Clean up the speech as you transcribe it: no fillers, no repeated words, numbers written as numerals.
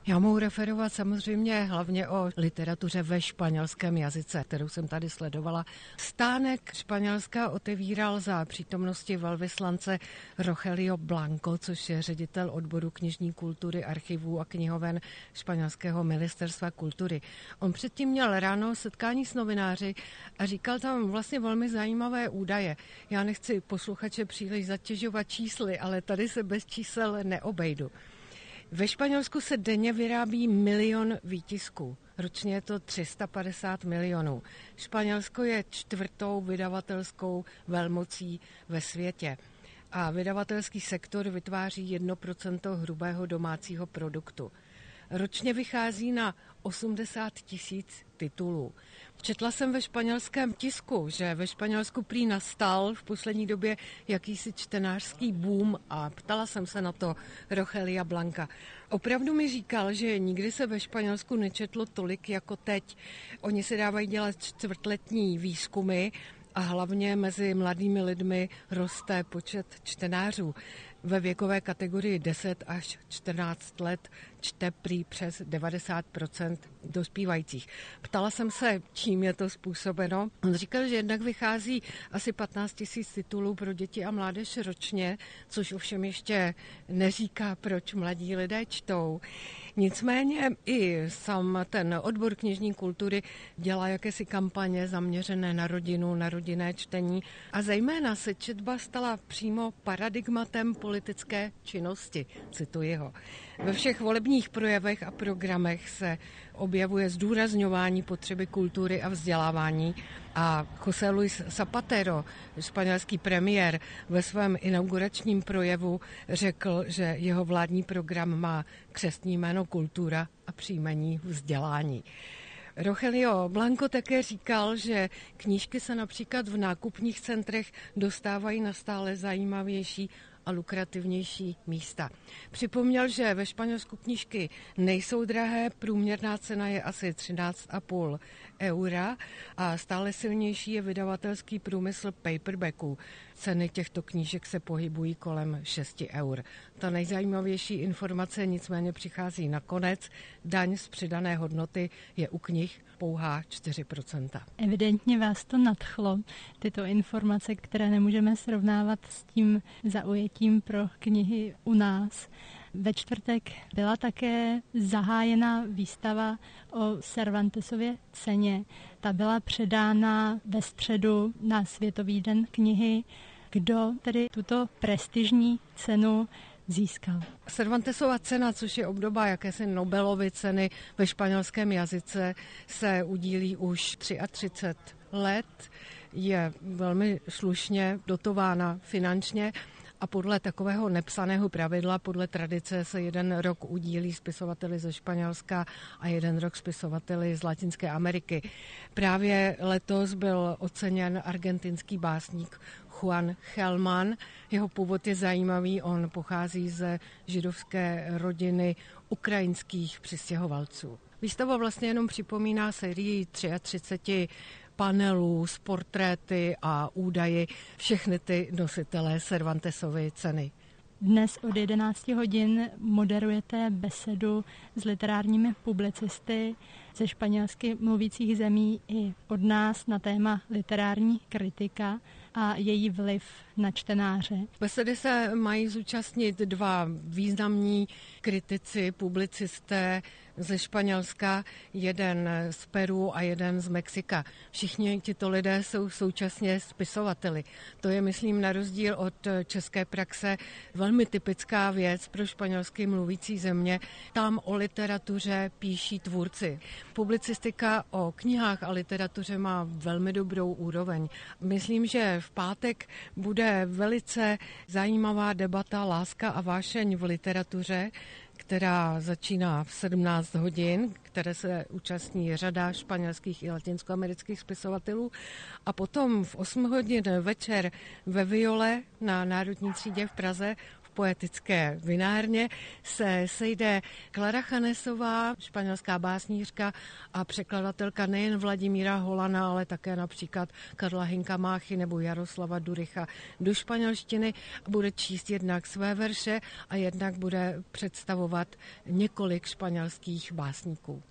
Já mohu referovat samozřejmě hlavně o literatuře ve španělském jazyce, kterou jsem tady sledovala. Stánek Španělska otevíral za přítomnosti velvyslance Rogelio Blanco, což je ředitel odboru knižní kultury, archivů a knihoven španělského ministerstva kultury. On předtím měl ráno setkání s novináři a říkal tam vlastně velmi zajímavé údaje. Já nechci posluchače příliš zatěžovat čísly, ale tady se bez čísel neobejdu. Ve Španělsku se denně vyrábí 1 milion výtisků. Ročně je to 350 milionů. Španělsko je 4. vydavatelskou velmocí ve světě. A vydavatelský sektor vytváří 1% hrubého domácího produktu. Ročně vychází na 80 000 titulů. Četla jsem ve španělském tisku, že ve Španělsku prý nastal v poslední době jakýsi čtenářský boom a ptala jsem se na to Rogelia Blanca. Opravdu mi říkal, že nikdy se ve Španělsku nečetlo tolik jako teď. Oni se dávají dělat čtvrtletní výzkumy a hlavně mezi mladými lidmi roste počet čtenářů. Ve věkové kategorii 10 až 14 let čte prý přes 90% dospívajících. Ptala jsem se, čím je to způsobeno. On říkal, že jednak vychází asi 15 000 titulů pro děti a mládež ročně, což ovšem ještě neříká, proč mladí lidé čtou. Nicméně i sám ten odbor knižní kultury dělá jakési kampaně zaměřené na rodinu, na rodinné čtení a zejména se četba stala přímo paradigmatem politické činnosti, cituji ho. Ve všech volebních projevech a programech se objevuje zdůrazňování potřeby kultury a vzdělávání a José Luis Zapatero, španělský premiér, ve svém inauguračním projevu řekl, že jeho vládní program má křestní jméno kultura a příjmení vzdělání. Rogelio Blanco také říkal, že knížky se například v nákupních centrech dostávají na stále zajímavější a lukrativnější místa. Připomněl, že ve Španělsku knížky nejsou drahé, průměrná cena je asi 13,5 eura a stále silnější je vydavatelský průmysl paperbacků. Ceny těchto knížek se pohybují kolem 6 eur. Ta nejzajímavější informace nicméně přichází nakonec. Daň z přidané hodnoty je u knih pouhá 4%. Evidentně vás to nadchlo, tyto informace, které nemůžeme srovnávat s tím zaujetím pro knihy u nás. Ve čtvrtek byla také zahájena výstava o Cervantesově ceně. Ta byla předána ve středu na Světový den knihy. Kdo tedy tuto prestižní cenu získal? Cervantesova cena, což je obdoba jakési Nobelovy ceny ve španělském jazyce, se udílí už 33 let. Je velmi slušně dotována finančně a podle takového nepsaného pravidla, podle tradice se jeden rok udílí spisovateli ze Španělska a jeden rok spisovateli z Latinské Ameriky. Právě letos byl oceněn argentinský básník Juan Gelman. Jeho původ je zajímavý, on pochází ze židovské rodiny ukrajinských přistěhovalců. Výstava vlastně jenom připomíná sérii 33 panelů s portréty a údaji všechny ty nositelé Cervantesovy ceny. Dnes od 11 hodin moderujete besedu s literárními publicisty ze španělsky mluvících zemí i od nás na téma literární kritika a její vliv na čtenáře. Besedy se mají zúčastnit 2 významní kritici, publicisté ze Španělska, jeden z Peru a jeden z Mexika. Všichni tito lidé jsou současně spisovateli. To je, myslím, na rozdíl od české praxe velmi typická věc pro španělsky mluvící země. Tam o literatuře píší tvůrci. Publicistika o knihách a literatuře má velmi dobrou úroveň. Myslím, že v pátek bude velice zajímavá debata Láska a vášeň v literatuře, která začíná v 17 hodin, které se účastní řada španělských i latinskoamerických spisovatelů. A potom v 8 hodin večer ve Viole na Národní třídě v Praze v poetické vinárně se sejde Klara Chanesová, španělská básnířka a překladatelka nejen Vladimíra Holana, ale také například Karla Hinka Máchy nebo Jaroslava Duricha do španělštiny a bude číst jednak své verše a jednak bude představovat několik španělských básníků.